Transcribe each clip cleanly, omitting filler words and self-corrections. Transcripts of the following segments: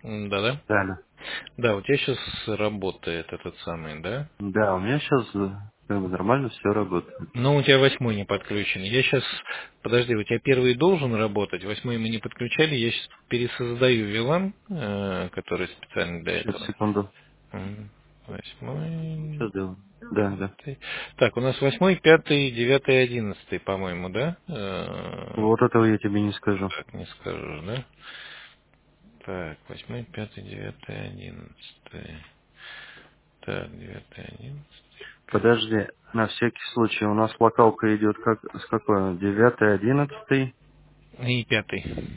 Да-да. Да, да. Да, у тебя сейчас работает этот самый, да? Да, у меня сейчас как бы нормально все работает. Но у тебя 8 не подключен. Я сейчас, подожди, у тебя первый должен работать, 8 мы не подключали, я сейчас пересоздаю VLAN, который специально для Сейчас, этого. секунду. 8, Что сделаю? Да, да. 5. Так, у нас 8, 5, 9, 11, по-моему, да? Вот этого я тебе не скажу. Так, не скажу, да? Так, 8, 5, 9, 11. Так, 9, 11. Подожди, на всякий случай, у нас локалка идет как с какой? 9, 11 И 5.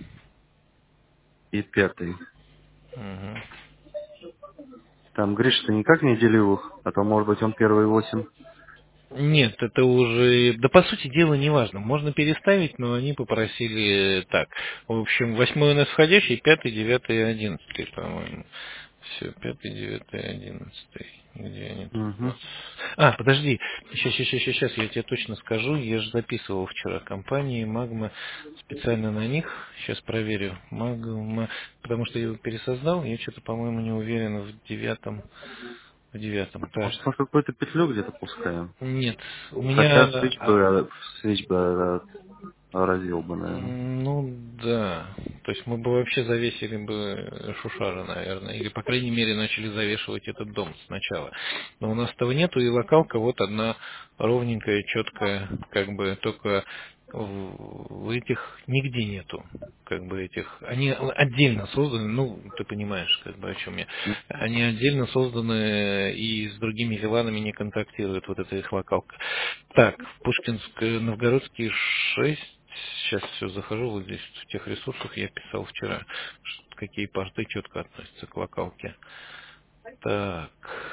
и 5. Угу. Там Гриш-то никак не делил их, а то, может быть, он первые 8. Нет, это уже, да по сути дела не важно. Можно переставить, но они попросили так. В общем, 8 у нас входящий, 5, 9, 11, по-моему. Все, 5, 9, 11. Где они тут у Угу. нас? А, подожди, сейчас, я тебе точно скажу. Я же записывал вчера компании Магма специально на них. Сейчас проверю. Магма, потому что я его пересоздал. Я что-то, по-моему, не уверен в девятом. Так. Может, мы какую-то петлю где-то пускаем? Нет, у Хотя меня, свич бы разил бы, наверное. ну да, то есть мы бы вообще завесили бы Шушара, наверное, или по крайней мере начали завешивать этот дом сначала. Но у нас этого нету, и локалка вот одна ровненькая, четкая, как бы только в этих нигде нету, как бы этих, они отдельно созданы, ну ты понимаешь, как бы о чем я, они отдельно созданы и с другими виланами не контактируют, вот эта их локалка. Так, Пушкинск, Новгородский 6. Сейчас все захожу, вот здесь в тех ресурсах я писал вчера, какие порты четко относятся к локалке. Так,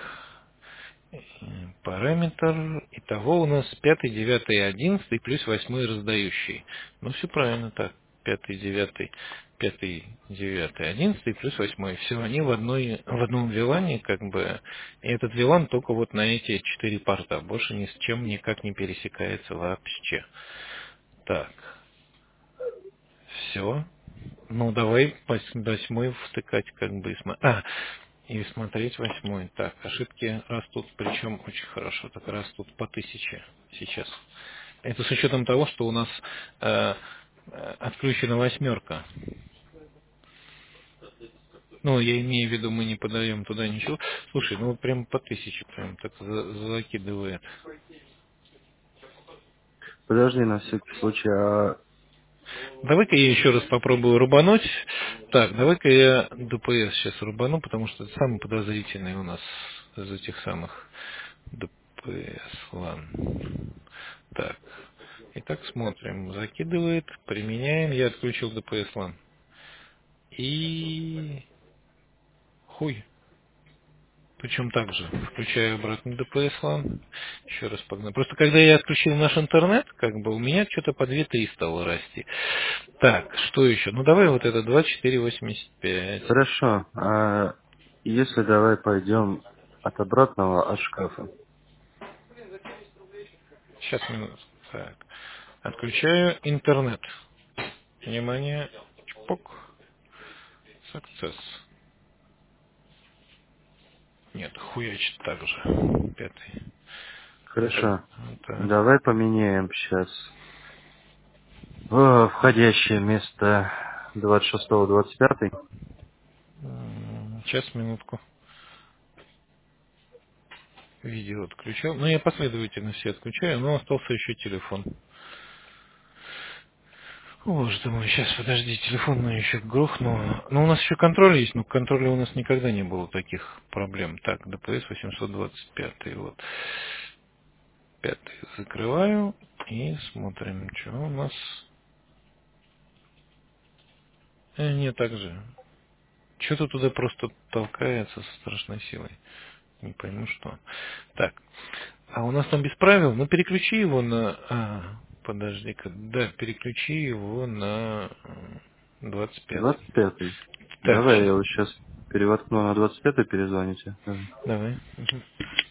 параметр. Итого у нас 5, 9, 11 плюс 8 раздающий. Ну все правильно так. 5, 9, 5, 9, 11 плюс 8. Все они в одном вилане, как бы. И этот вилан только вот на эти 4 порта. Больше ни с чем никак не пересекается вообще. Так, все. Ну, давай 8 втыкать, как бы, и смотреть 8. Так, ошибки растут, причем очень хорошо, так растут по 1000 сейчас. Это с учетом того, что у нас отключена 8. Ну, я имею в виду, мы не подаем туда ничего. Слушай, ну вот прям по 1000 прям так закидывает. Подожди, на всякий случай, а Давай-ка я еще раз попробую рубануть. Так, давай-ка я ДПС сейчас рубану, потому что это самый подозрительный у нас из этих самых ДПС лан. Так, итак, смотрим. Закидывает, применяем. Я отключил ДПС лан. И хуй. Причем также включаю обратно ДПС LAN. Еще раз погнал. Просто когда я отключил наш интернет, как бы у меня что-то по 2-3 стало расти. Так, что еще? Ну давай вот это 2485. хорошо. А если давай пойдем от обратного от шкафа. Сейчас минуту. Так. Отключаю интернет. Внимание. Чпок. Success. Нет, хуячит так же. 5. Хорошо. Так. Давай поменяем сейчас входящее место 26-25. Сейчас, минутку. Видео отключал. Ну, я последовательно все отключаю, но остался еще телефон. Боже ты мой, сейчас, подожди, телефон мой еще грохну. Ну, у нас еще контроль есть, но к контролю у нас никогда не было таких проблем. Так, ДПС 825, вот. 5 закрываю и смотрим, что у нас. Не так же. Что-то туда просто толкается со страшной силой. Не пойму что. Так, а у нас там без правил, ну переключи его на... подожди-ка, да, переключи его на 25. 25. Так, Давай я сейчас. его сейчас перевоткну на 25 перезвоните. Давай. Мгм.